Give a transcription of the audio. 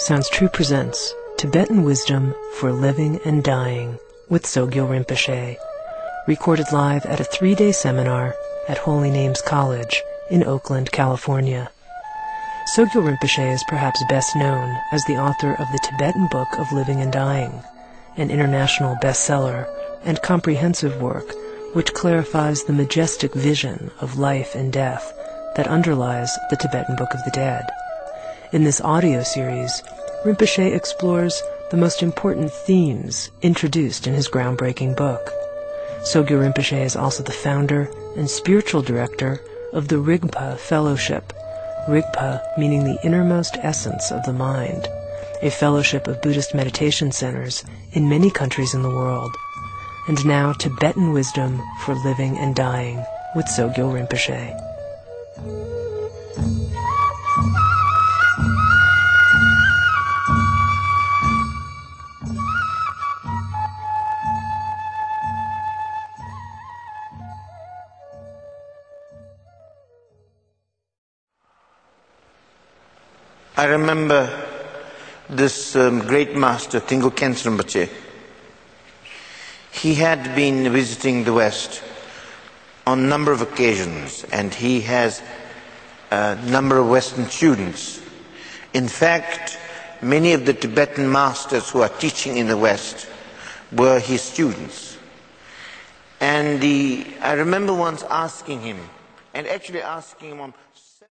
Sounds True presents Tibetan Wisdom for Living and Dying with Sogyal Rinpoche, recorded live at a 3-day seminar at Holy Names College in Oakland, California. Sogyal Rinpoche is perhaps best known as the author of the Tibetan Book of Living and Dying, an international bestseller and comprehensive work which clarifies the majestic vision of life and death that underlies the Tibetan Book of the Dead. In this audio series, Rinpoche explores the most important themes introduced in his groundbreaking book. Sogyal Rinpoche is also the founder and spiritual director of the Rigpa Fellowship, Rigpa meaning the innermost essence of the mind, a fellowship of Buddhist meditation centers in many countries in the world. And now Tibetan Wisdom for Living and Dying with Sogyal Rinpoche. I remember this great master, Tingo Khyentse Rinpoche. He had been visiting the West on a number of occasions, and he has a number of Western students. In fact, many of the Tibetan masters who are teaching in the West were his students. And I remember once asking him, and actually asking him on